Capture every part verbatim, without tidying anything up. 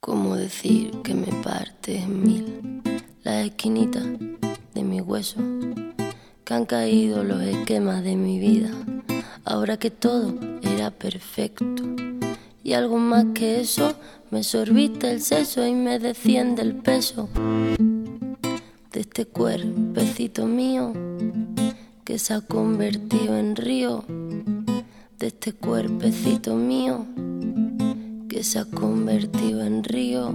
¿Cómo decir que me parte en mil las esquinitas de mi hueso? Que han caído los esquemas de mi vida, ahora que todo era perfecto. Y algo más que eso, me sorbiste el seso y me desciende el peso de este cuerpecito mío que se ha convertido en río, de este cuerpecito mío que se ha convertido en río.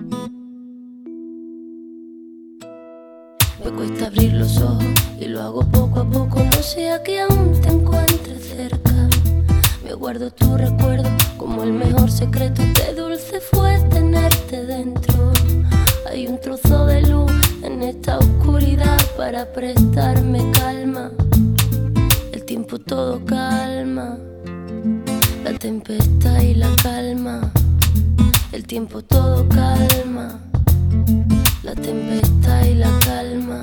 Me cuesta abrir los ojos y lo hago poco a poco, no sea que aún te encuentres cerca. Me guardo tu recuerdo como el mejor secreto, qué dulce fue tenerte dentro. Hay un trozo de luz en esta oscuridad para prestarme calma. El tiempo todo calma, la tempestad y la calma. El tiempo todo calma, la tempestad y la calma.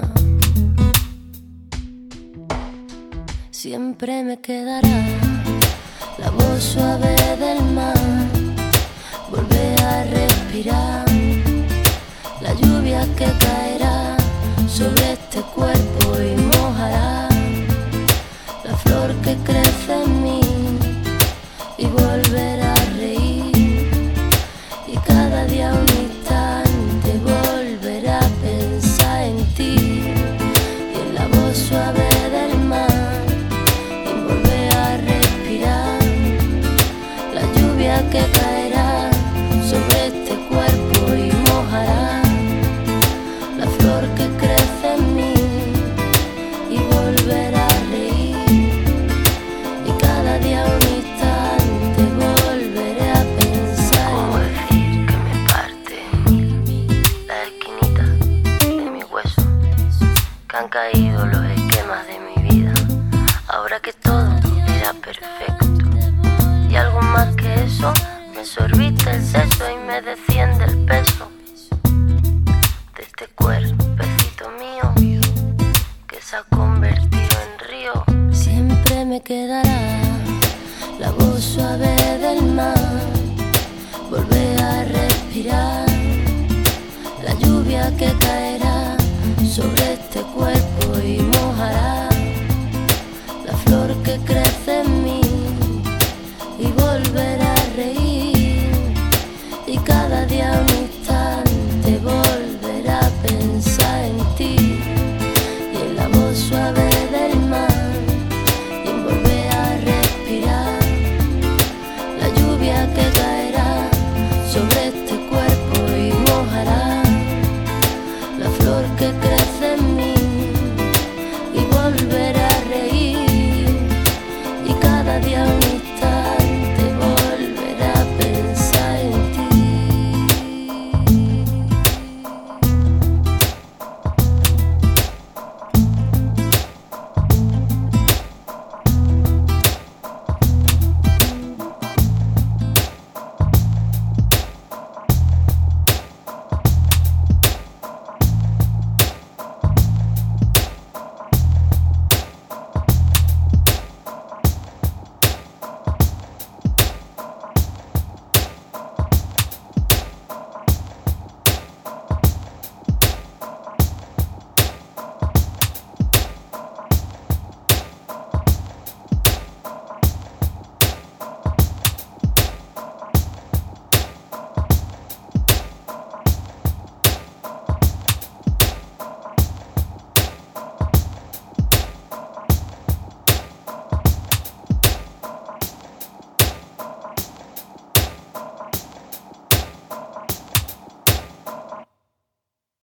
Siempre me quedará la voz suave del mar, volver a respirar la lluvia que caerá sobre este cuerpo y mojará la flor que crece en mí, y volver a reír, y cada día un instante volver a pensar en ti, y en la voz suave del mar, y volver a respirar la lluvia que caerá sobre este cuerpo y mojará la flor que crece en mí, y volver a reír, y cada día un instante volveré a pensar. ¿Cómo decir que me parte en mil la esquinita de mi hueso? Que han caído los esquemas de mi vida, ahora que todo era perfecto. Y algo más que eso, me sorbiste el seso y me desciende el peso de este cuerpecito mío que se ha convertido en río. Siempre me quedará la voz suave del mar, volver a respirar la lluvia que caerá sobre este cuerpo y mojará la flor que crece en mí, y volver a reír, y cada día